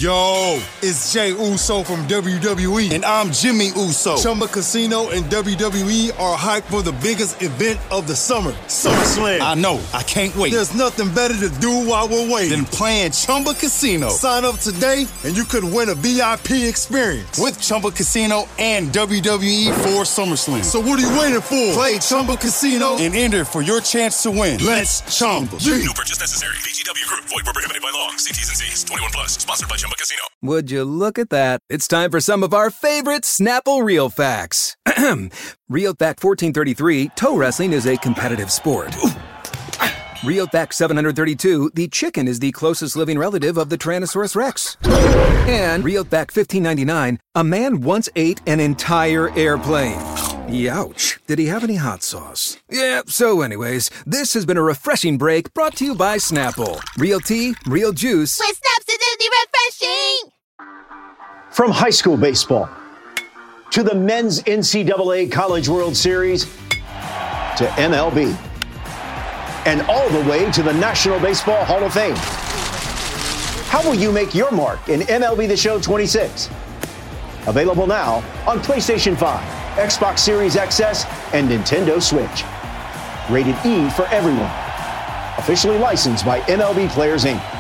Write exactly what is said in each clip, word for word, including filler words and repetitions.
Yo, it's Jay Uso from W W E, and I'm Jimmy Uso. Chumba Casino and W W E are hyped for the biggest event of the summer, SummerSlam. I know, I can't wait. There's nothing better to do while we're waiting than playing Chumba Casino. Sign up today, and you could win a V I P experience with Chumba Casino and W W E for SummerSlam. So what are you waiting for? Play Chumba Casino and enter for your chance to win. Let's Chumba. No purchase necessary. V G W Group. Void where prohibited by law. See T's and C's. twenty-one plus. Sponsored by Chumba Casino. Would you look at that? It's time for some of our favorite Snapple Real Facts. Real Fact fourteen thirty-three, toe wrestling is a competitive sport. Real Fact seven hundred thirty-two, the chicken is the closest living relative of the Tyrannosaurus Rex. And Real Fact fifteen ninety-nine, a man once ate an entire airplane. Youch. Did he have any hot sauce? Yeah, so anyways, this has been a refreshing break brought to you by Snapple. Real tea, real juice. With Snap's refreshing! From high school baseball to the men's N C double A College World Series to M L B and all the way to the National Baseball Hall of Fame. How will you make your mark in M L B The Show twenty-six? Available now on PlayStation five, Xbox Series X S, and Nintendo Switch. Rated E for everyone. Officially licensed by M L B Players, Incorporated.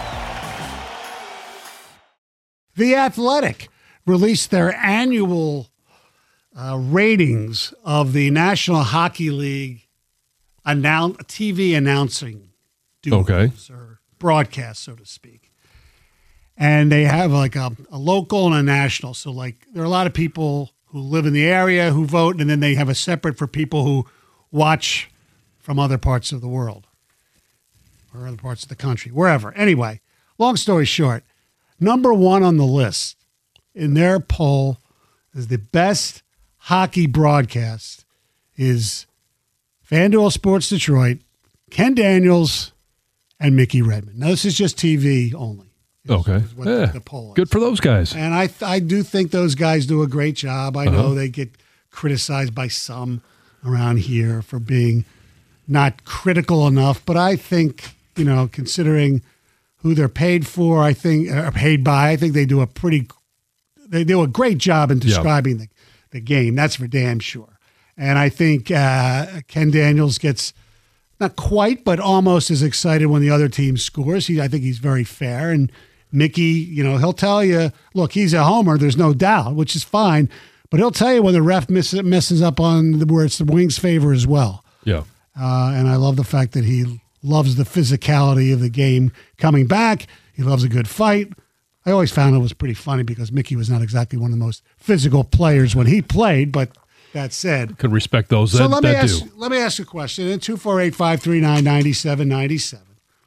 The Athletic released their annual uh, ratings of the National Hockey League announce, T V announcing duos okay. or broadcast, so to speak. And they have like a, a local and a national. So like there are a lot of people who live in the area who vote, and then they have a separate for people who watch from other parts of the world or other parts of the country, wherever. Anyway, long story short, number one on the list in their poll is the best hockey broadcast is FanDuel Sports Detroit, Ken Daniels, and Mickey Redmond. Now, this is just T V only. Is, okay. Is what yeah. the, the poll is. Good for those guys. And I I do think those guys do a great job. I uh-huh. know they get criticized by some around here for being not critical enough, but I think, you know, considering who they're paid for, I think, or paid by, I think they do a pretty, they do a great job in describing yep. the, the game. That's for damn sure. And I think uh, Ken Daniels gets not quite, but almost as excited when the other team scores. He, I think he's very fair. And Mickey, you know, he'll tell you, look, he's a homer, there's no doubt, which is fine. But he'll tell you when the ref messes, messes up on the, where it's the Wings' favor as well. Yeah. Uh, and I love the fact that he loves the physicality of the game coming back. He loves a good fight. I always found it was pretty funny because Mickey was not exactly one of the most physical players when he played, but that said. Could respect those so that, let me that ask, do. Let me ask a question. In two four eight, five three nine, nine seven nine seven,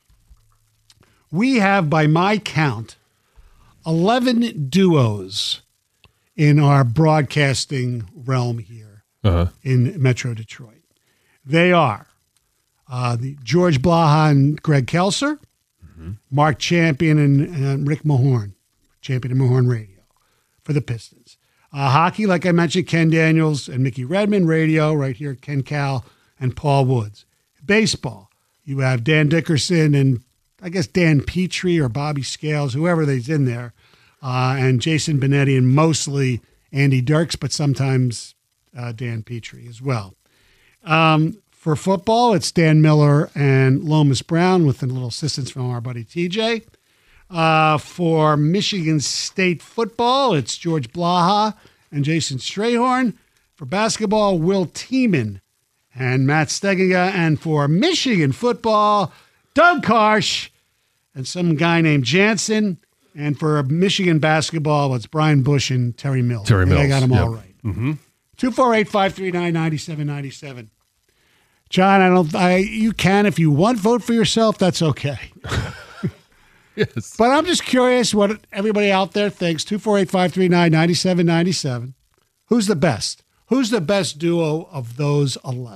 we have, by my count, eleven duos in our broadcasting realm here uh-huh. in Metro Detroit. They are Uh, the George Blaha and Greg Kelser, mm-hmm. Mark Champion and, and Rick Mahorn, Champion and Mahorn Radio for the Pistons. Uh, hockey, like I mentioned, Ken Daniels and Mickey Redmond. Radio, right here, Ken Cal and Paul Woods. Baseball, you have Dan Dickerson and I guess Dan Petrie or Bobby Scales, whoever they's in there, uh, and Jason Benetti and mostly Andy Dirks, but sometimes uh, Dan Petrie as well. Um, For football, it's Dan Miller and Lomas Brown with a little assistance from our buddy T J. Uh, for Michigan State football, it's George Blaha and Jason Strayhorn. For basketball, Will Tiemann and Matt Stegiga. And for Michigan football, Doug Karsh and some guy named Jansen. And for Michigan basketball, it's Brian Bush and Terry Mills. Terry Mills. I got them yep. all right. Mm-hmm. two four eight, five three nine, nine seven nine seven. John, I don't. I you can if you want vote for yourself. That's okay. Yes, but I'm just curious what everybody out there thinks. Two four eight five three nine ninety seven ninety seven. Who's the best? Who's the best duo of those eleven?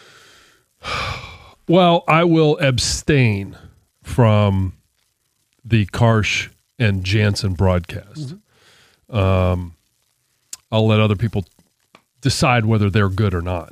Well, I will abstain from the Karsh and Jansen broadcast. Mm-hmm. Um, I'll let other people decide whether they're good or not.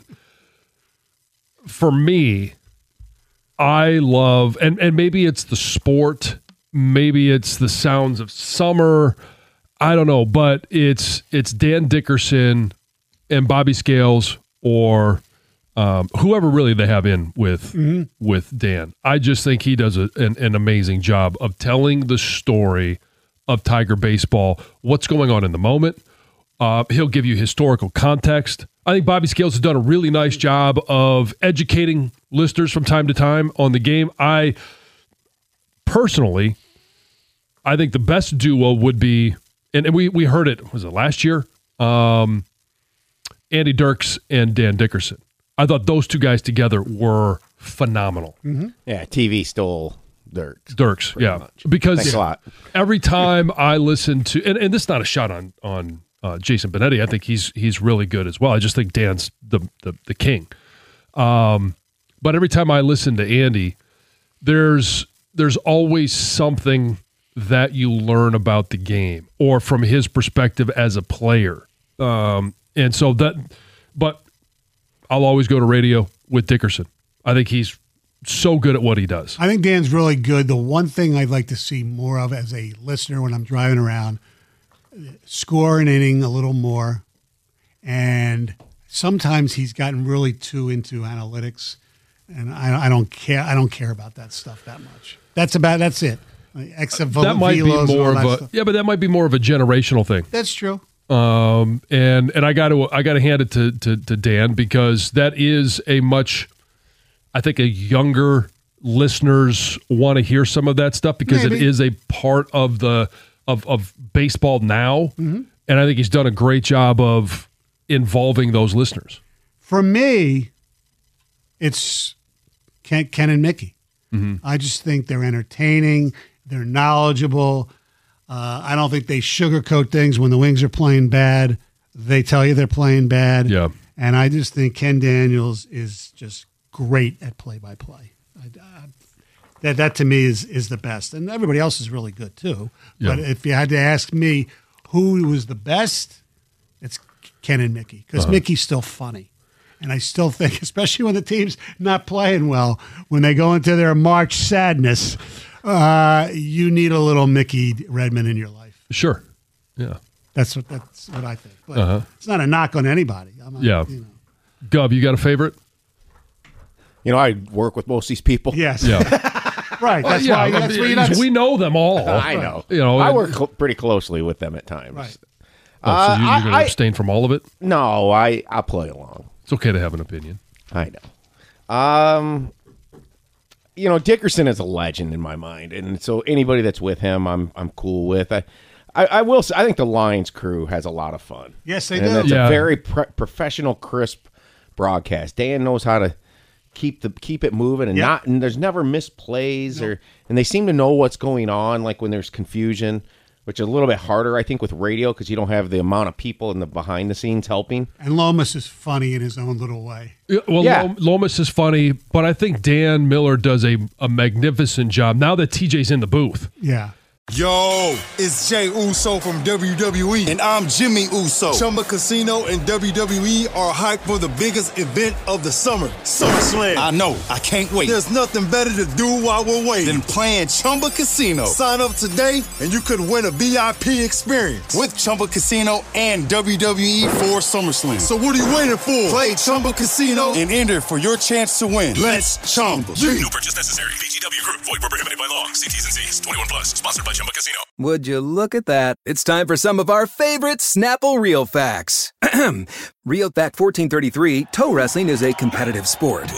For me, I love, and, and maybe it's the sport maybe it's the sounds of summer. I don't know, but it's it's Dan Dickerson and Bobby Scales or um, whoever really they have in with mm-hmm. with Dan. I just think he does a, an, an amazing job of telling the story of Tiger baseball, what's going on in the moment. Uh, he'll give you historical context. I think Bobby Scales has done a really nice job of educating listeners from time to time on the game. I personally, I think the best duo would be, and, and we we heard it, was it last year? Um, Andy Dirks and Dan Dickerson. I thought those two guys together were phenomenal. Mm-hmm. Yeah, T V stole Dirks. Dirks, yeah. Much. Because Thanks a lot. Every time I listen to, and, and this is not a shot on on uh, Jason Benetti. I think he's he's really good as well. I just think Dan's the the, the king. Um, but every time I listen to Andy, there's there's always something that you learn about the game or from his perspective as a player. Um, and so that, but I'll always go to radio with Dickerson. I think he's so good at what he does. I think Dan's really good. The one thing I'd like to see more of as a listener when I'm driving around, score an inning a little more. And sometimes he's gotten really too into analytics, and I, I don't care. I don't care about that stuff that much. That's about. That's it. X of that might be more of a stuff. yeah, but that might be more of a generational thing. That's true. Um, and and I got to I got to hand it to, to to Dan because that is a much, I think, a younger listeners want to hear some of that stuff because Maybe. it is a part of the of of baseball now, mm-hmm. and I think he's done a great job of involving those listeners. For me, it's Ken, Ken and Mickey. Mm-hmm. I just think they're entertaining. They're knowledgeable. Uh, I don't think they sugarcoat things. When the Wings are playing bad, they tell you they're playing bad. Yeah. And I just think Ken Daniels is just great at play-by-play. I, I, that that to me is is the best, and everybody else is really good too. Yeah. But if you had to ask me who was the best, it's Ken and Mickey because uh-huh. Mickey's still funny. And I still think, especially when the team's not playing well, when they go into their March sadness, uh, you need a little Mickey Redmond in your life. Sure, yeah, that's what that's what I think. But uh-huh. it's not a knock on anybody. I'm not, yeah, you know. Gub, you got a favorite? You know, I work with most of these people. Yes, yeah, right. That's well, why. yeah, That's why not, we know them all. I know. You know, I work cl- pretty closely with them at times. Right. Oh, so uh, you, you're going to I, abstain from all of it? No, I I'll play along. It's okay to have an opinion. I know. Um, you know, Dickerson is a legend in my mind, and so anybody that's with him, I'm I'm cool with. I, I, I will say, I think the Lions crew has a lot of fun. Yes, they and do. It's yeah. a very pro- professional, crisp broadcast. Dan knows how to keep the keep it moving, and yep. not and there's never missed plays, nope. or and they seem to know what's going on. Like when there's confusion. Which is a little bit harder, I think, with radio because you don't have the amount of people in the behind the scenes helping. And Lomas is funny in his own little way. Yeah, well, yeah. Lomas is funny, but I think Dan Miller does a, a magnificent job now that T J's in the booth. Yeah. Yo, it's Jay Uso from W W E, and I'm Jimmy Uso. Chumba Casino and W W E are hyped for the biggest event of the summer, SummerSlam. I know, I can't wait. There's nothing better to do while we're waiting than playing Chumba Casino. Sign up today, and you could win a V I P experience with Chumba Casino and W W E for SummerSlam. So what are you waiting for? Play Chumba Casino and enter for your chance to win. Let's Chumba. No purchase necessary. V G W Group. Void where prohibited by law. See T's and C's. twenty-one plus. Sponsored by Chumba Casino. Would you look at that? It's time for some of our favorite Snapple Real Facts. Real Fact fourteen thirty-three, toe wrestling is a competitive sport.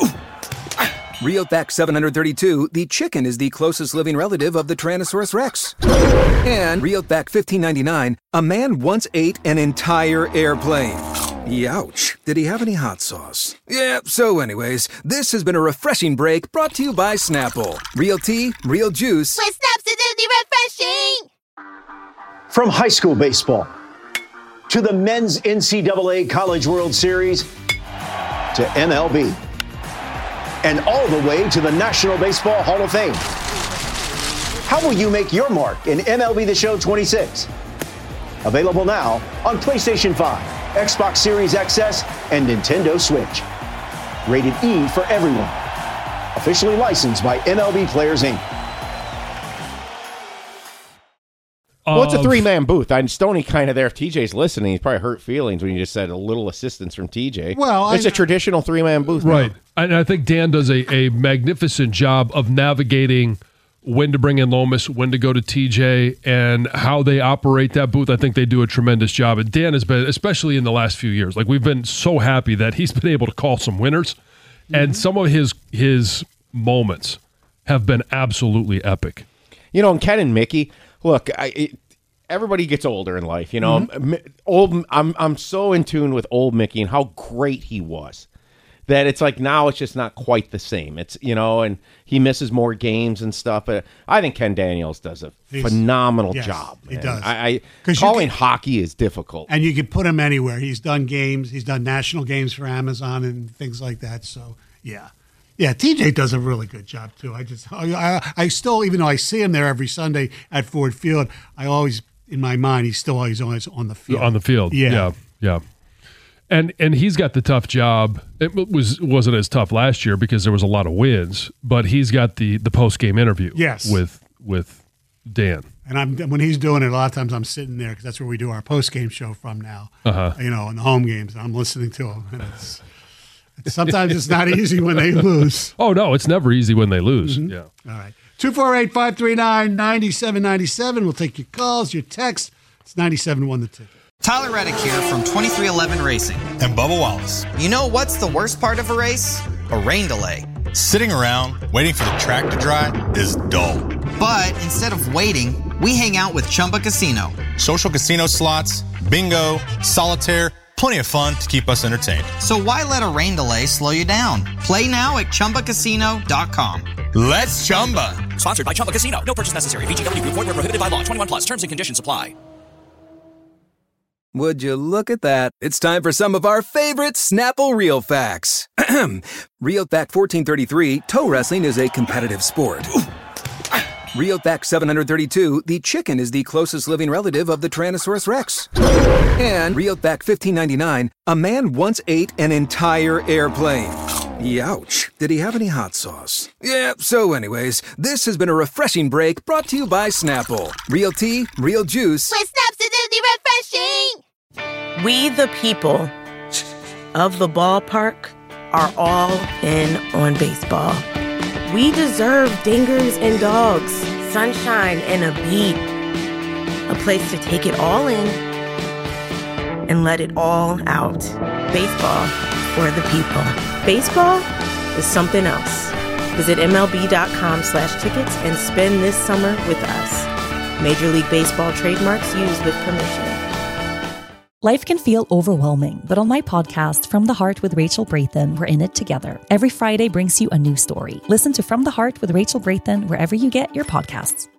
Real Fact seven hundred thirty-two, the chicken is the closest living relative of the Tyrannosaurus Rex. And Real Fact fifteen ninety-nine, a man once ate an entire airplane. Youch. Did he have any hot sauce? Yeah, so anyways, this has been a refreshing break brought to you by Snapple. Real tea, real juice. With Snaps Acidity Refreshing! From high school baseball to the men's N C double A College World Series to M L B and all the way to the National Baseball Hall of Fame. How will you make your mark in M L B The Show twenty-six? Available now on PlayStation five, Xbox Series X S, and Nintendo Switch. Rated E for everyone. Officially licensed by M L B Players, Incorporated. Well, it's a of- three-man booth. I'm Stoney kind of there. If T J's listening, he's probably hurt feelings when you just said a little assistance from T J. Well, it's I- a traditional three-man booth. Right. now. And I think Dan does a, a magnificent job of navigating when to bring in Lomas, when to go to T J, and how they operate that booth. I think they do a tremendous job. And Dan has been, especially in the last few years, like we've been so happy that he's been able to call some winners. Mm-hmm. And some of his his moments have been absolutely epic. You know, and Ken and Mickey, look, I, it, everybody gets older in life. You know, mm-hmm. old. I'm I'm so in tune with old Mickey and how great he was that it's like now it's just not quite the same. It's you know, and he misses more games and stuff. But I think Ken Daniels does a He's, phenomenal yes, job. He man. does. I, I calling can, hockey is difficult, and you can put him anywhere. He's done games. He's done national games for Amazon and things like that. So yeah. Yeah, T J does a really good job too. I just, I, I, I still, even though I see him there every Sunday at Ford Field, I always, in my mind, he's still always always on the field. On the field, yeah, yeah, yeah. And and he's got the tough job. It was wasn't as tough last year because there was a lot of wins, but he's got the the post game interview. Yes. with with Dan. And I'm when he's doing it, a lot of times I'm sitting there because that's where we do our post game show from now. Uh-huh. You know, in the home games, and I'm listening to him, and it's. Sometimes it's not easy when they lose. Oh, no, it's never easy when they lose. Mm-hmm. Yeah. All right. two four eight, five three nine, nine seven nine seven. We'll take your calls, your texts. It's ninety-seven one the ticket. Tyler Reddick here from twenty-three eleven Racing. And Bubba Wallace. You know what's the worst part of a race? A rain delay. Sitting around waiting for the track to dry is dull. But instead of waiting, we hang out with Chumba Casino. Social casino slots, bingo, solitaire, plenty of fun to keep us entertained. So why let a rain delay slow you down? Play now at Chumba Casino dot com. Let's Chumba. Sponsored by Chumba Casino. No purchase necessary. V G W Group. Void where prohibited by law. twenty-one plus. Terms and conditions apply. Would you look at that? It's time for some of our favorite Snapple Real Facts. Real Fact fourteen thirty-three, toe wrestling is a competitive sport. Real Fact seven hundred thirty-two, the chicken is the closest living relative of the Tyrannosaurus Rex. And Real Fact fifteen ninety-nine, a man once ate an entire airplane. Youch. Did he have any hot sauce? Yeah, so anyways, this has been a refreshing break brought to you by Snapple. Real tea, real juice. With Snap's refreshing! We the people of the ballpark are all in on baseball. We deserve dingers and dogs, sunshine and a beat. A place to take it all in and let it all out. Baseball for the people. Baseball is something else. Visit M L B dot com slash tickets and spend this summer with us. Major League Baseball trademarks used with permission. Life can feel overwhelming, but on my podcast, From the Heart with Rachel Brathen, we're in it together. Every Friday brings you a new story. Listen to From the Heart with Rachel Brathen wherever you get your podcasts.